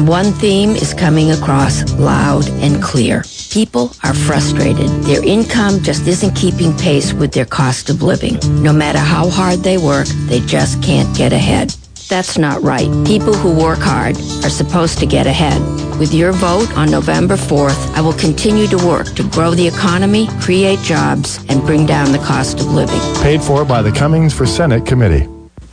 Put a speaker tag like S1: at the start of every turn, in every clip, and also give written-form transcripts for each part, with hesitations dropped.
S1: And one theme is coming across loud and clear. People are frustrated. Their income just isn't keeping pace with their cost of living. No matter how hard they work, they just can't get ahead. That's not right. People who work hard are supposed to get ahead. With your vote on November 4th, I will continue to work to grow the economy, create jobs, and bring down the cost of living.
S2: Paid for by the Cummings for Senate Committee.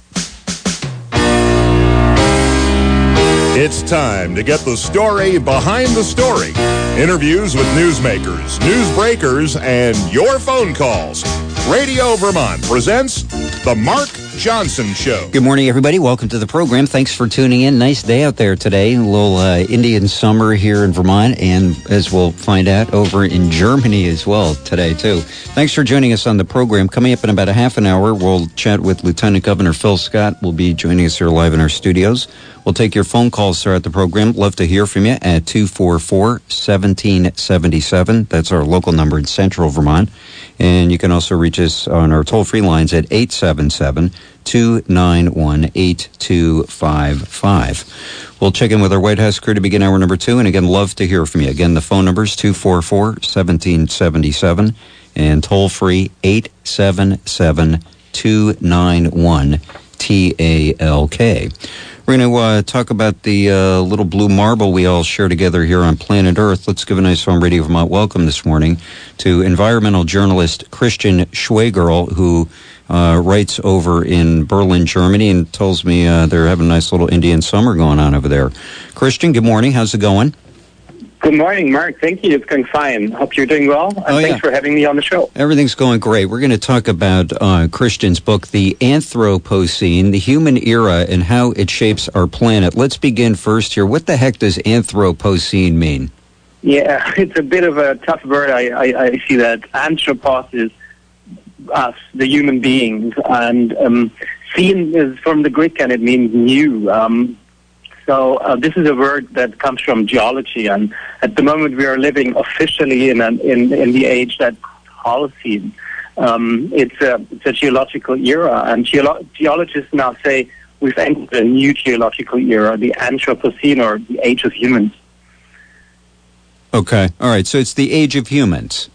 S3: It's time to get the story behind the story. Interviews with newsmakers, newsbreakers, and your phone calls. Radio Vermont presents The Mark Johnson Show.
S4: Good morning, everybody. Welcome to the program. Thanks for tuning in. Nice day out there today. A little Indian summer here in Vermont, and as we'll find out, over in Germany as well today, too. Thanks for joining us on the program. Coming up in about a half an hour, we'll chat with Lieutenant Governor Phil Scott. Will be joining us here live in our studios. We'll take your phone calls throughout the program. Love to hear from you at 244-1777. That's our local number in Central Vermont. And you can also reach us on our toll-free lines at 877-291-8255. We'll check in with our White House crew to begin hour number 2. And again, love to hear from you. Again, the phone number is 244-1777 and toll-free 877-291-TALK. We're going to talk about the little blue marble we all share together here on planet Earth. Let's give a nice home Radio Vermont welcome this morning to environmental journalist Christian Schwegerl, who writes over in Berlin, Germany, and tells me they're having a nice little Indian summer going on over there. Christian, good morning. How's it going?
S5: Good morning, Mark. Thank you. It's going fine. Hope you're doing well, and thanks for having me on the show.
S4: Everything's going great. We're going to talk about Christian's book, The Anthropocene, the Human Era, and how it shapes our planet. Let's begin first here. What the heck does Anthropocene mean?
S5: Yeah, it's a bit of a tough word. I see that. Anthropos is us, the human beings, and scene is from the Greek, and it means new. So this is a word that comes from geology, and at the moment we are living officially in the age that's Holocene. It's a geological era, and geologists now say we've entered a new geological era, the Anthropocene, or the age of humans.
S4: Okay, all right. So it's the age of humans.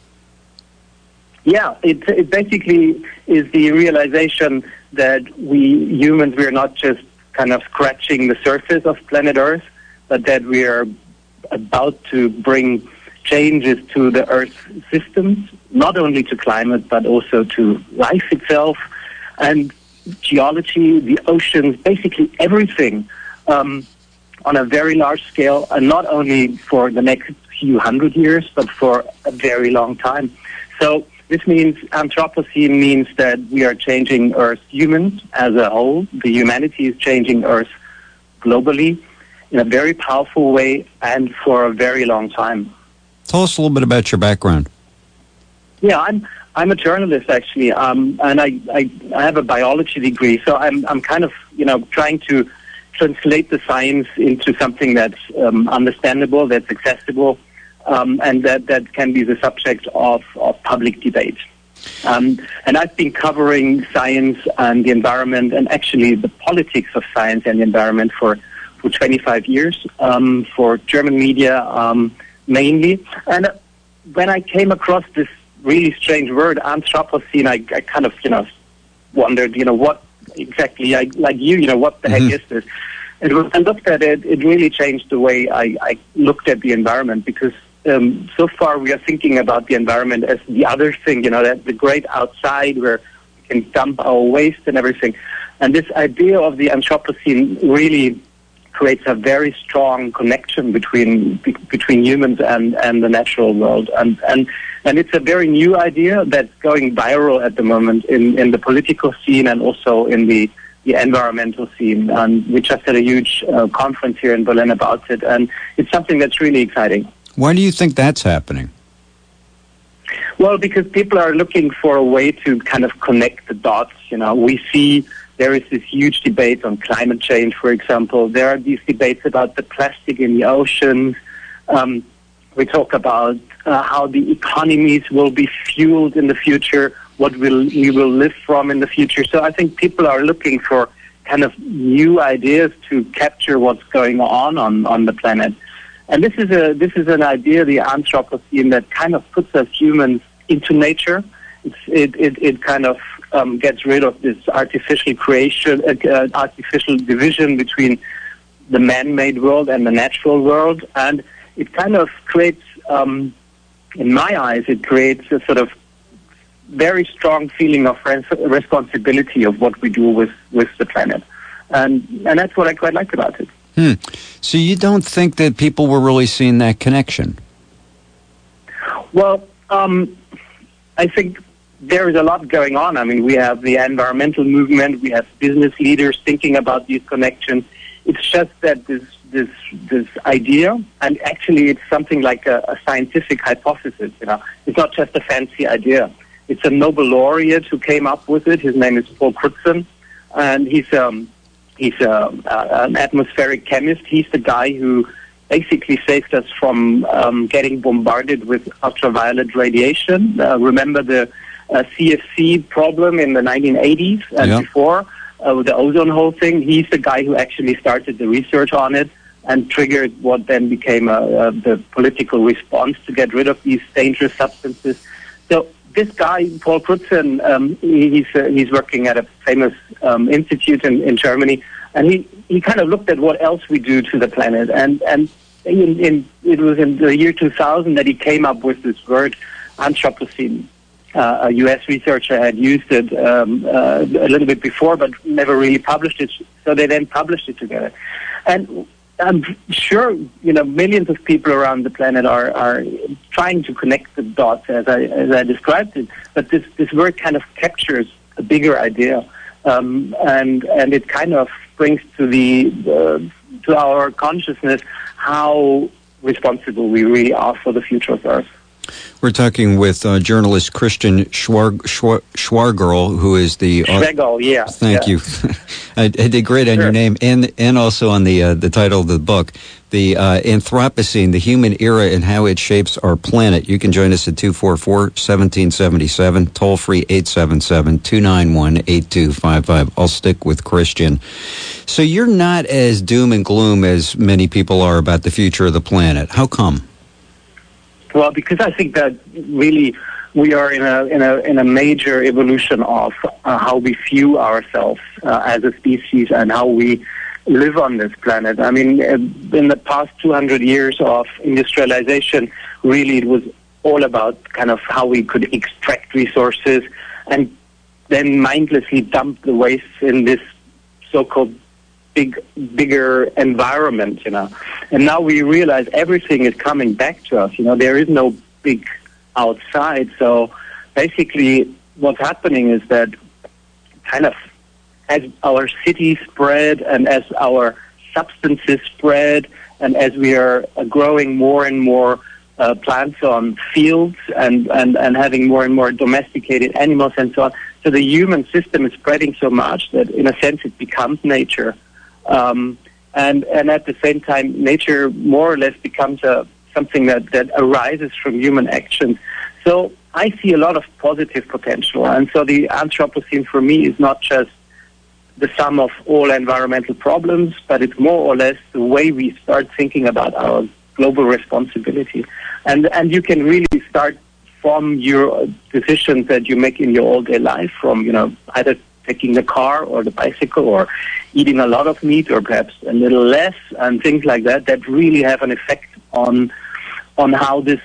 S5: Yeah, it basically is the realization that we humans, we're not just kind of scratching the surface of planet Earth, but that we are about to bring changes to the Earth systems, not only to climate, but also to life itself, and geology, the oceans, basically everything on a very large scale, and not only for the next few hundred years, but for a very long time. So this means Anthropocene means that we are changing Earth, humans as a whole. The humanity is changing Earth globally in a very powerful way and for a very long time.
S4: Tell us a little bit about your background.
S5: Yeah, I'm a journalist actually, and I have a biology degree, so I'm kind of trying to translate the science into something that's understandable, that's accessible. And that can be the subject of public debate. And I've been covering science and the environment, and actually the politics of science and the environment for 25 years, for German media mainly. And when I came across this really strange word, Anthropocene, I kind of, wondered, what exactly, what the heck is this? And when I looked at it, it really changed the way I looked at the environment, because so far we are thinking about the environment as the other thing, that the great outside where we can dump our waste and everything. And this idea of the Anthropocene really creates a very strong connection between humans and the natural world. And it's a very new idea that's going viral at the moment in the political scene and also in the environmental scene. And we just had a huge conference here in Berlin about it, and it's something that's really exciting.
S4: Why do you think that's happening?
S5: Well, because people are looking for a way to kind of connect the dots. We see there is this huge debate on climate change, for example. There are these debates about the plastic in the oceans. We talk about how the economies will be fueled in the future, what we will live from in the future. So I think people are looking for kind of new ideas to capture what's going on the planet. And this is an idea, the Anthropocene, that kind of puts us humans into nature. It kind of gets rid of this artificial creation, artificial division between the man-made world and the natural world, and it kind of creates, in my eyes, it creates a sort of very strong feeling of responsibility of what we do with the planet, and that's what I quite like about it.
S4: So you don't think that people were really seeing that connection?
S5: Well, I think there is a lot going on. I mean, we have the environmental movement, we have business leaders thinking about these connections. It's just that this idea, and actually it's something like a scientific hypothesis, It's not just a fancy idea. It's a Nobel laureate who came up with it. His name is Paul Crutzen, and he's an atmospheric chemist. He's the guy who basically saved us from getting bombarded with ultraviolet radiation. Remember the CFC problem in the 1980s and before, with the ozone hole thing? He's the guy who actually started the research on it and triggered what then became the political response to get rid of these dangerous substances. So this guy, Paul Crutzen, he's working at a famous institute in Germany, and he kind of looked at what else we do to the planet. And it was in the year 2000 that he came up with this word, Anthropocene. A U.S. researcher had used it a little bit before, but never really published it. So they then published it together. And I'm sure, millions of people around the planet are trying to connect the dots as I described it. But this word kind of captures a bigger idea, and it kind of brings to our consciousness how responsible we really are for the future of Earth.
S4: We're talking with journalist Christian Schwargerl, who is the...
S5: Schwargerl, yeah.
S4: Thank you. I did great on your name, and also on the title of the book, The Anthropocene, the Human Era and How It Shapes Our Planet. You can join us at 244-1777, toll-free 877-291-8255. I'll stick with Christian. So you're not as doom and gloom as many people are about the future of the planet. How come?
S5: Well, because I think that really we are in a major evolution of how we view ourselves as a species and how we live on this planet. I mean, in the past 200 years of industrialization, really it was all about kind of how we could extract resources and then mindlessly dump the waste in this so-called bigger environment, And now we realize everything is coming back to us. There is no big outside. So basically what's happening is that kind of as our cities spread and as our substances spread and as we are growing more and more plants on fields and having more and more domesticated animals and so on, so the human system is spreading so much that in a sense it becomes nature. And at the same time, nature more or less becomes something that arises from human actions. So I see a lot of positive potential. And so the Anthropocene for me is not just the sum of all environmental problems, but it's more or less the way we start thinking about our global responsibility. And you can really start from your decisions that you make in your all-day life, from, either taking the car or the bicycle or eating a lot of meat or perhaps a little less and things like that really have an effect on how this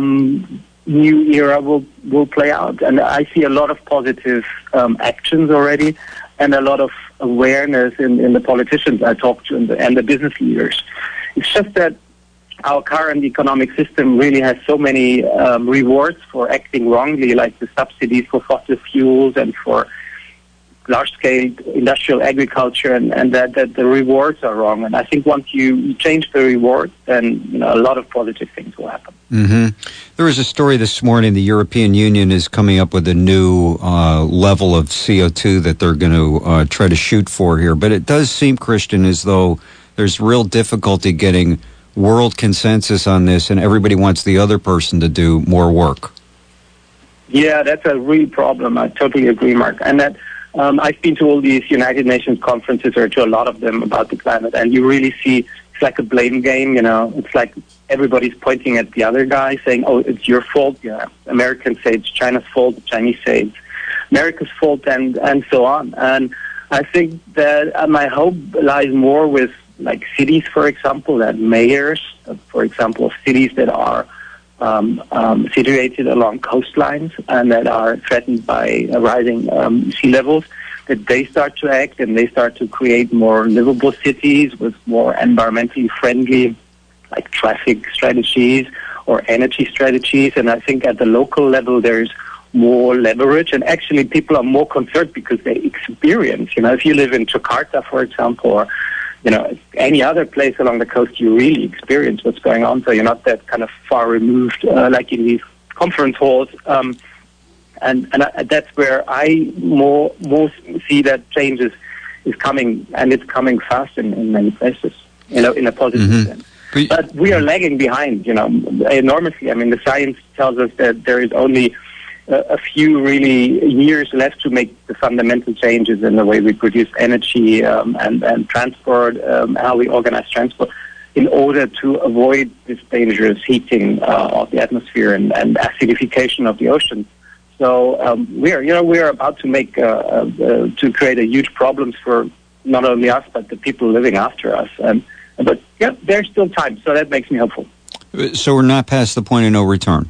S5: new era will play out. And I see a lot of positive actions already and a lot of awareness in the politicians I talk to and the business leaders. It's just that our current economic system really has so many rewards for acting wrongly, like the subsidies for fossil fuels and for large-scale industrial agriculture, and that the rewards are wrong. And I think once you change the reward, then a lot of positive things will happen.
S4: Mm-hmm. There was a story this morning. The European Union is coming up with a new level of CO2 that they're going to try to shoot for here. But it does seem, Christian, as though there's real difficulty getting world consensus on this, and everybody wants the other person to do more work.
S5: Yeah, that's a real problem. I totally agree, Mark. And that I've been to all these United Nations conferences, or to a lot of them, about the climate, and you really see it's like a blame game. It's like everybody's pointing at the other guy, saying, "Oh, it's your fault." Americans say it's China's fault. The Chinese say it's America's fault, and so on. And I think that my hope lies more with like cities, for example, that mayors, for example, of cities that are situated along coastlines and that are threatened by rising sea levels, that they start to act and they start to create more livable cities with more environmentally friendly, like traffic strategies or energy strategies. And I think at the local level there's more leverage, and actually people are more concerned because they experience, if you live in Jakarta, for example, or any other place along the coast, you really experience what's going on. So you're not that kind of far removed, like in these conference halls. And that's where I more see that change is coming, and it's coming fast in many places, in a positive sense. But we are lagging behind, enormously. I mean, the science tells us that there is only a few really years left to make the fundamental changes in the way we produce energy and transport, how we organize transport, in order to avoid this dangerous heating of the atmosphere and acidification of the ocean. So we are about to make to create a huge problems for not only us but the people living after us. But yeah, there's still time, so that makes me hopeful.
S4: So we're not past the point of no return.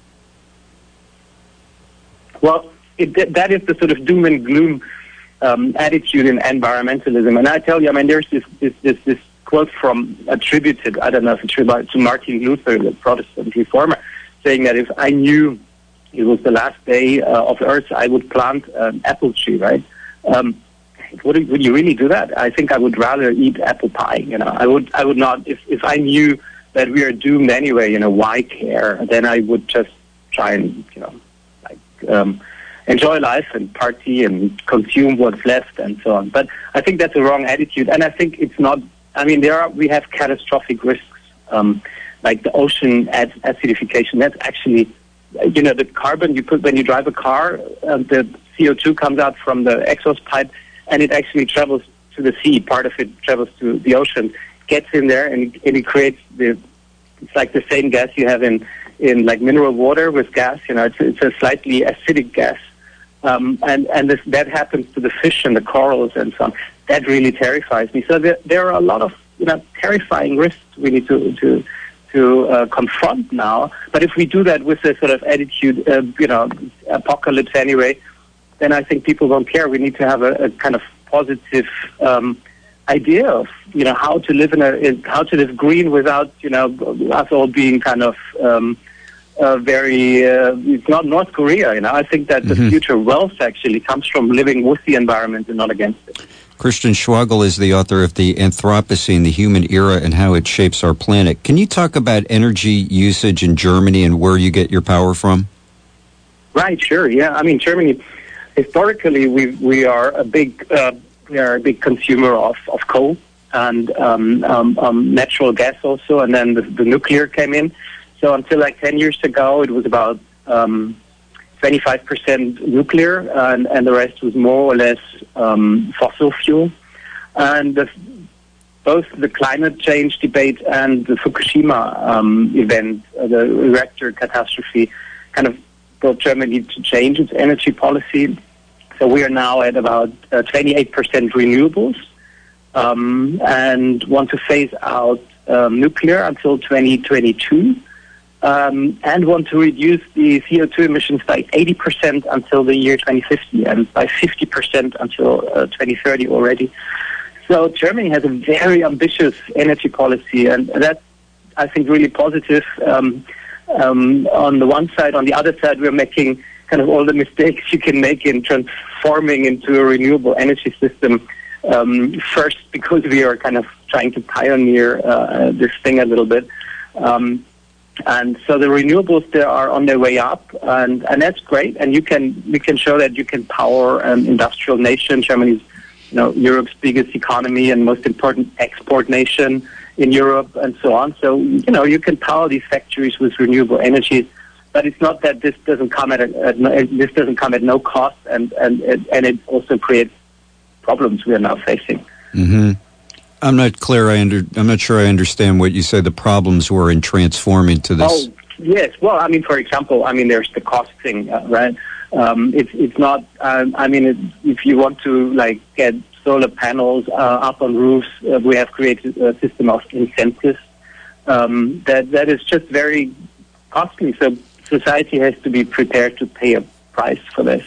S5: Well, that is the sort of doom and gloom attitude in environmentalism. And I tell you, I mean, there's this quote attributed, I don't know if it's true, to Martin Luther, the Protestant reformer, saying that if I knew it was the last day of Earth, I would plant an apple tree, right? Would you really do that? I think I would rather eat apple pie. I would not. If I knew that we are doomed anyway, why care? Then I would just try and, enjoy life and party and consume what's left and so on. But I think that's a wrong attitude, and I think it's not. I mean, we have catastrophic risks, like the ocean acidification. That's actually, the carbon you put when you drive a car, the CO2 comes out from the exhaust pipe, and it actually travels to the sea. Part of it travels to the ocean, gets in there, and it creates it's like the same gas you have in like mineral water with gas. It's a slightly acidic gas. And that happens to the fish and the corals and so on. That really terrifies me. So there are a lot of terrifying risks we need to confront now. But if we do that with a sort of attitude, apocalypse anyway, then I think people won't care. We need to have a kind of positive idea of how to live green without us all being kind of it's not North Korea. I think that the future wealth actually comes from living with the environment and not against it.
S4: Christian Schwagel is the author of The Anthropocene, the Human Era, and How It Shapes Our Planet. Can you talk about energy usage in Germany and where you get your power from?
S5: Right, sure, yeah. I mean, Germany, historically, we are a big consumer of coal and natural gas also, and then the nuclear came in. So until like 10 years ago, it was about 25% nuclear, and the rest was more or less fossil fuel. And both the climate change debate and the Fukushima event, the reactor catastrophe, kind of brought Germany to change its energy policy. So we are now at about 28% renewables, and want to phase out nuclear until 2022. And want to reduce the CO2 emissions by 80% until the year 2050 and by 50% until 2030 already. So Germany has a very ambitious energy policy, and that's, I think, really positive on the one side. On the other side, we're making kind of all the mistakes you can make in transforming into a renewable energy system. First, because we are kind of trying to pioneer this thing a little bit. And so the renewables there are on their way up, and that's great. And we can show that you can power an industrial nation. Germany is, Europe's biggest economy and most important export nation in Europe, and so on. So you can power these factories with renewable energy. but it's not that this doesn't come at no cost, and it also creates problems we are now facing.
S4: Mm-hmm. I'm not clear. I'm not sure I understand what you say the problems were in transforming to this.
S5: Oh, yes. Well, I mean, for example, there's the cost thing, right? It's not. If you want to get solar panels up on roofs, we have created a system of incentives that is just very costly. So society has to be prepared to pay a price for this.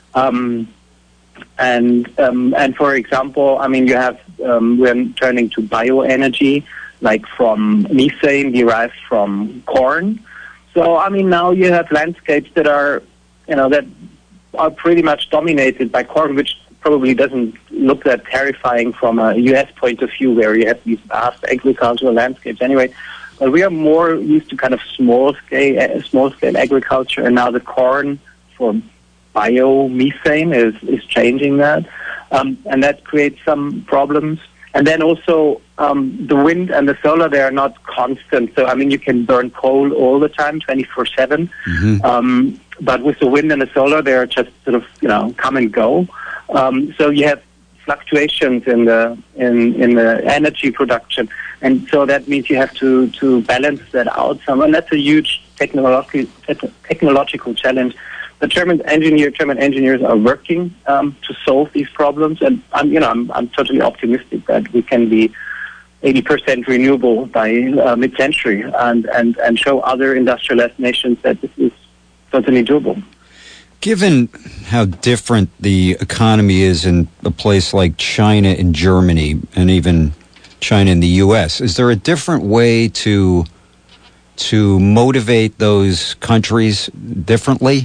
S5: And for example, you have we're turning to bioenergy, like from methane derived from corn. So now you have landscapes that are pretty much dominated by corn, which probably doesn't look that terrifying from a U.S. point of view, where you have these vast agricultural landscapes anyway. But we are more used to kind of small scale agriculture, and now the corn for biomethane is changing that, and that creates some problems. And then also the wind and the solar, they are not constant. So you can burn coal all the time, 24/7. Mm-hmm. But with the wind and the solar, they are just sort of come and go. So you have fluctuations in the energy production, and so that means you have to balance that out some, and that's a huge technological challenge. The German engineers are working to solve these problems, and I'm totally optimistic that we can be 80% renewable by mid-century, and show other industrialized nations that this is totally doable.
S4: Given how different the economy is in a place like China and Germany, and even China and the U.S., is there a different way to motivate those countries differently?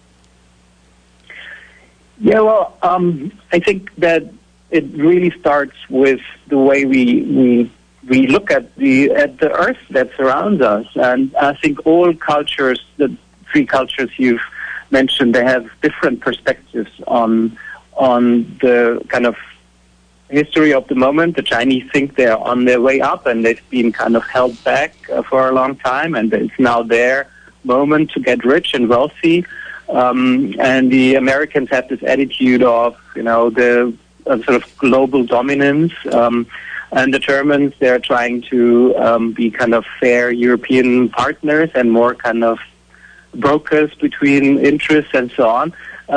S5: Yeah, well, I think that it really starts with the way we look at the earth that surrounds us, and I think all cultures, the three cultures you've mentioned, they have different perspectives on the kind of history of the moment. The Chinese think they're on their way up, and they've been kind of held back for a long time, and it's now their moment to get rich and wealthy. And the Americans have this attitude of, the sort of global dominance. And the Germans, they're trying to be kind of fair European partners and more kind of brokers between interests and so on.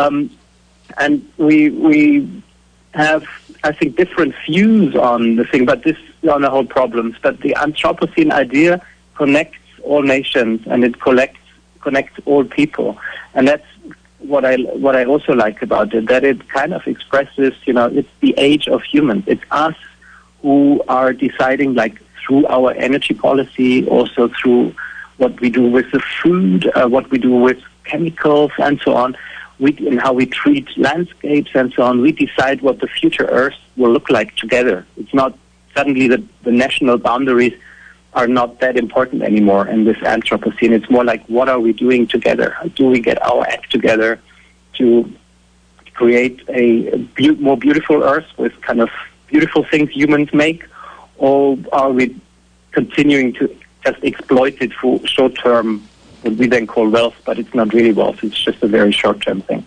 S5: And we have, I think, different views on the thing, but this on the whole problems. But the Anthropocene idea connects all nations, and it connects all people, and that's what I also like about it. That it kind of expresses, it's the age of humans. It's us who are deciding, through our energy policy, also through what we do with the food, what we do with chemicals, and so on. And how we treat landscapes and so on. We decide what the future Earth will look like together. It's not suddenly the national boundaries are not that important anymore in this Anthropocene. It's more like, what are we doing together? Do we get our act together to create a more beautiful Earth with kind of beautiful things humans make, or are we continuing to just exploit it for short-term, what we then call wealth, but it's not really wealth, it's just a very short-term thing.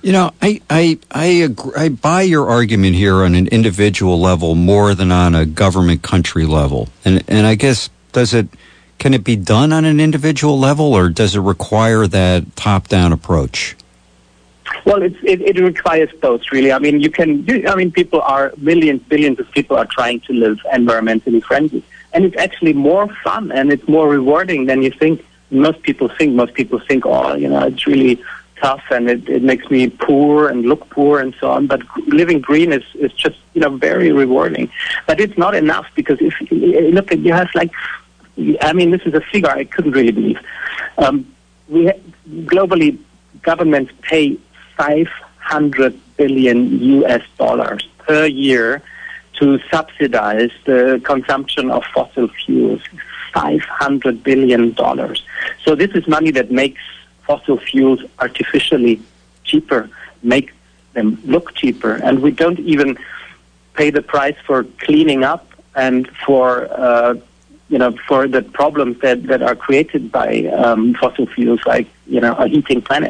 S4: I agree. I buy your argument here on an individual level more than on a government country level. And I guess, can it be done on an individual level, or does it require that top-down approach?
S5: Well, it requires both, really. People are, billions of people are trying to live environmentally friendly. And it's actually more fun and it's more rewarding than you think. Most people think, it's really tough and it makes me poor and look poor and so on. But living green is just, very rewarding. But it's not enough, because if you look at, you have this is a figure I couldn't really believe. Globally, governments pay $500 billion US per year to subsidize the consumption of fossil fuels. $500 billion. So this is money that makes fossil fuels artificially cheaper, make them look cheaper, and we don't even pay the price for cleaning up and for for the problems that are created by fossil fuels, like, a heating planet.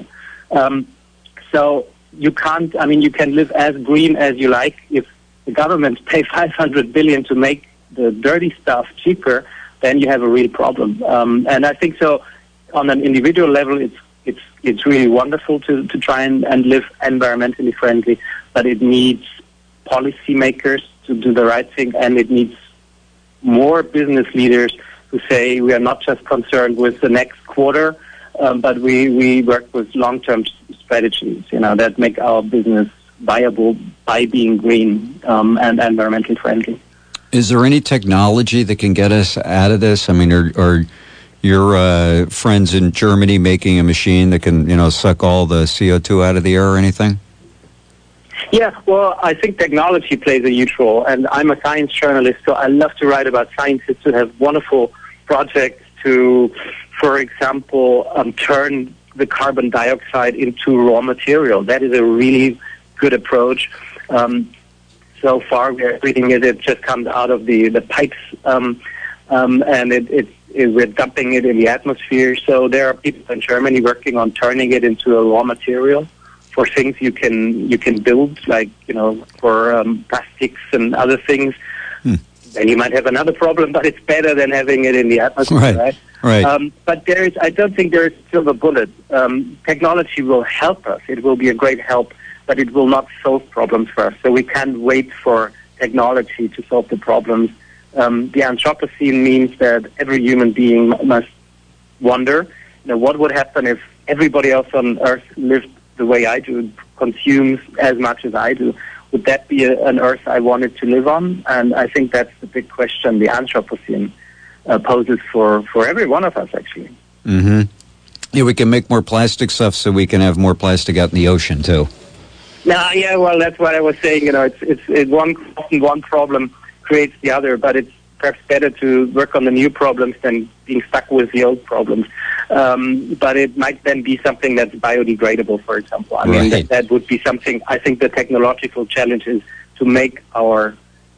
S5: So you can't, you can live as green as you like. If the government pay $500 billion to make the dirty stuff cheaper, then you have a real problem. And I think so on an individual level, it's really wonderful to try and live environmentally friendly, but it needs policymakers to do the right thing, and it needs more business leaders who say we are not just concerned with the next quarter, but we work with long-term strategies, that make our business viable by being green and environmentally friendly.
S4: Is there any technology that can get us out of this? Are your friends in Germany making a machine that can, suck all the CO2 out of the air or anything?
S5: Yeah, well, I think technology plays a huge role, and I'm a science journalist, so I love to write about scientists who have wonderful projects to, for example, turn the carbon dioxide into raw material. That is a really good approach. So far, we are reading it just comes out of the pipes, and we're dumping it in the atmosphere. So there are people in Germany working on turning it into a raw material for things you can build, like, for plastics and other things. Then you might have another problem, but it's better than having it in the atmosphere, right? But I don't think there is a silver bullet. Technology will help us. It will be a great help, but it will not solve problems for us. So we can't wait for technology to solve the problems. The Anthropocene means that every human being must wonder, what would happen if everybody else on Earth lived the way I do, consumes as much as I do. Would that be an Earth I wanted to live on? And I think that's the big question the Anthropocene poses for every one of us, actually.
S4: Mm-hmm. Yeah, we can make more plastic stuff so we can have more plastic out in the ocean, too.
S5: Well, that's what I was saying. It's one problem creates the other, but it's perhaps better to work on the new problems than being stuck with the old problems. But it might then be something that's biodegradable, for example. I mean, that would be something. I think the technological challenge is to make our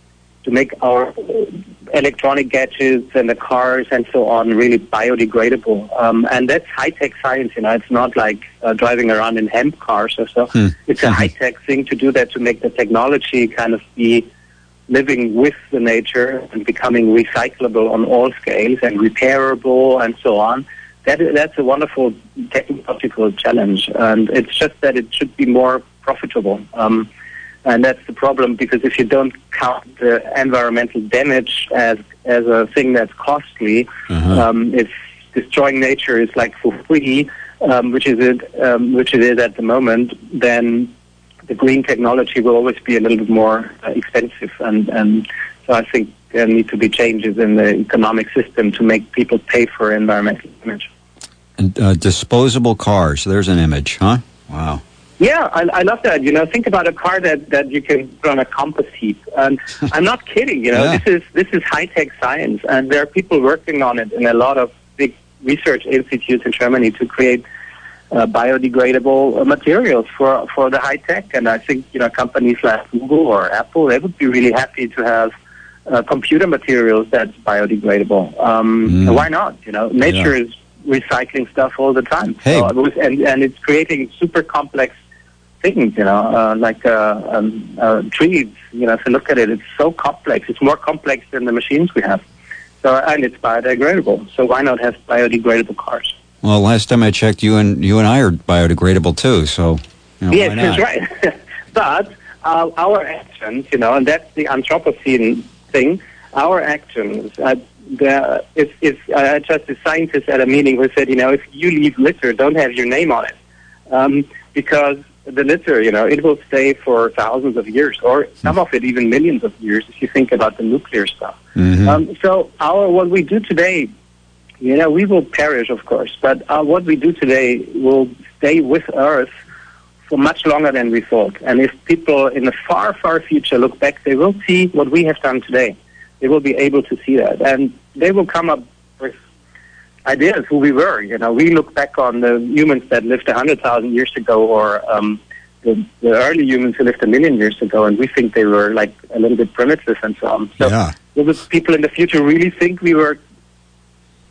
S5: electronic gadgets and the cars and so on really biodegradable. And that's high-tech science, It's not like driving around in hemp cars or so. It's a high-tech thing to do that, to make the technology kind of be living with the nature and becoming recyclable on all scales and repairable and so on. That's a wonderful technological challenge, and it's just that it should be more profitable. And that's the problem, because if you don't count the environmental damage as a thing that's costly, if destroying nature is like for free, which it is at the moment, then the green technology will always be a little bit more expensive, and so I think there need to be changes in the economic system to make people pay for environmental damage.
S4: And disposable cars, there's an image, huh? Wow.
S5: Yeah, I love that. Think about a car that you can put on a compass heap, and I'm not kidding. This is high-tech science, and there are people working on it in a lot of big research institutes in Germany to create biodegradable materials for the high tech. And I think companies like Google or Apple, they would be really happy to have computer materials that's biodegradable. Why not? Nature is recycling stuff all the time.
S4: Hey.
S5: And it's creating super complex things, like trees. If you look at it, it's so complex. It's more complex than the machines we have. And it's biodegradable. So why not have biodegradable cars?
S4: Well, last time I checked, you and I are biodegradable too. So
S5: yes,
S4: why not?
S5: That's right. But our actions, and that's the Anthropocene thing. Our actions. I just a scientist at a meeting who said, if you leave litter, don't have your name on it, because the litter, it will stay for thousands of years, or some of it even millions of years, if you think about the nuclear stuff. So what we do today, we will perish, of course, but what we do today will stay with Earth for much longer than we thought. And if people in the far, far future look back, they will see what we have done today. They will be able to see that. And they will come up with ideas who we were. We look back on the humans that lived 100,000 years ago, or the early humans who lived 1 million years ago, and we think they were like a little bit primitive and so on. So will the people in the future really think we were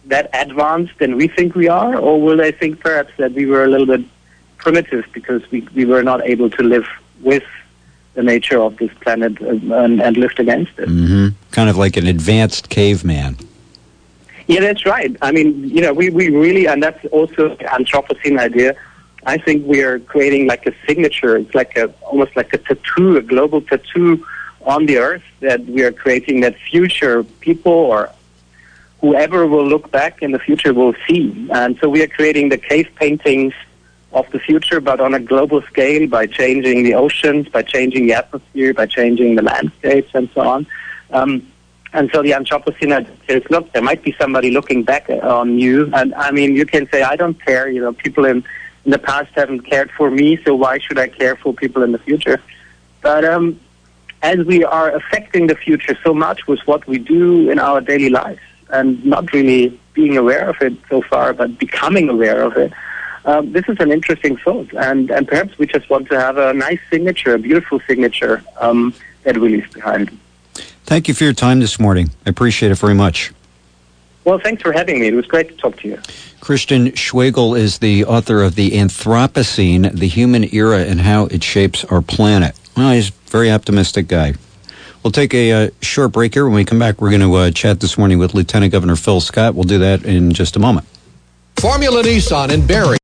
S5: that advanced than we think we are, or will they think perhaps that we were a little bit primitive because we were not able to live with the nature of this planet and lived against it?
S4: Mm-hmm. Kind of like an advanced caveman.
S5: Yeah, that's right. I mean, you know, we really, and that's also the Anthropocene idea. I think we are creating like a signature. It's like almost like a tattoo, a global tattoo on the Earth, that we are creating that future people or whoever will look back in the future will see. And so we are creating the cave paintings of the future, but on a global scale, by changing the oceans, by changing the atmosphere, by changing the landscapes, and so on. And so the Anthropocene says, look, there might be somebody looking back on you. And I mean, you can say, I don't care. You know, people in the past haven't cared for me, so why should I care for people in the future? But as we are affecting the future so much with what we do in our daily lives, and not really being aware of it so far, but becoming aware of it, this is an interesting thought. And perhaps we just want to have a nice signature, a beautiful signature that we leave behind.
S4: Thank you for your time this morning. I appreciate it very much.
S5: Well, thanks for having me. It was great to talk to you.
S4: Christian Schwegel is the author of The Anthropocene, The Human Era and How It Shapes Our Planet. Well, he's a very optimistic guy. We'll take a short break here. When we come back, we're going to chat this morning with Lieutenant Governor Phil Scott. We'll do that in just a moment.
S6: Formula Nissan in Barrie.